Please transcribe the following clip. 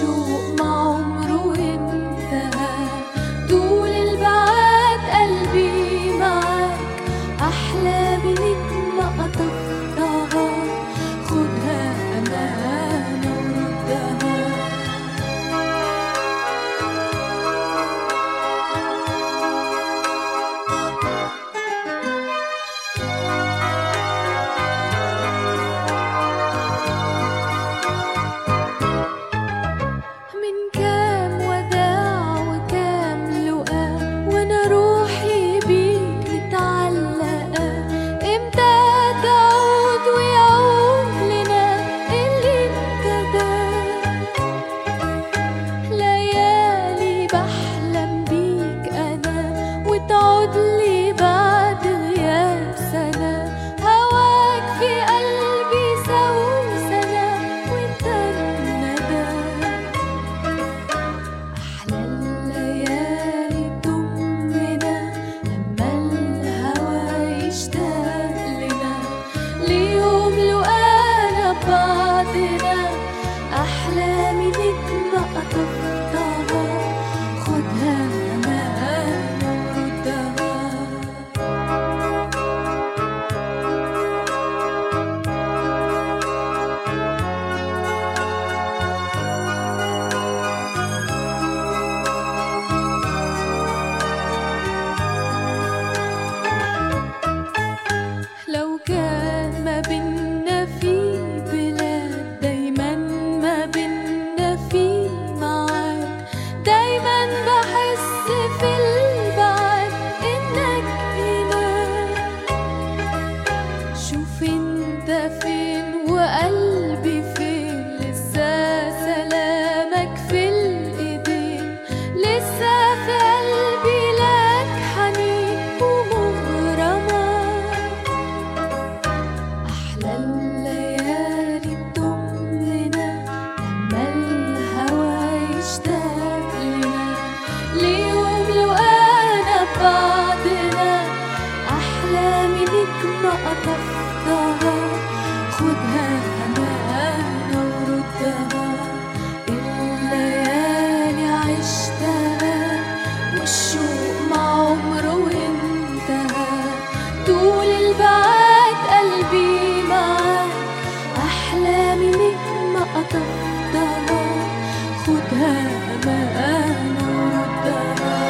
والشوق ما عمره انتهى. طول البعد قلبي معاك، أحلامي نجمة قطفتها، خدها أمانة وردها. من كام وداع وكام لقاء وانا روحي بيك متعلقة، امتى تعود ويعود لنا اللي ابتدى؟ ليالي بحلم بيك انا، وتعود لي بعد غياب سنة. هواك في قلبي سوسنة وانت الندى. أحلى الليالي تضمنا لما الهوى يشتاق لنا، ليوم لقانا ببعضنا. أحلامي نجمة قطفتها، خدها أمانة وردها. لو كان ما بينا في بلاد، دايما ما بينا في معاد. دايما بحس في البعد انك هنا. شوف انت فين وقلبي فين، لسه سلامك في الايدين. لسه في قلبي لك حنين ومغرمة. أحلى الليالي تضمنا لما الهوى يشتاق لنا، ليوم لقانا ببعضنا. أحلامي نجمة قطفتها، خدها أمانة وردها. الليالي عشتها والشوق ما عمره انتهى. طول البعد قلبي معاك، أحلامي نجمة قطفتها، خدها أمانة وردها.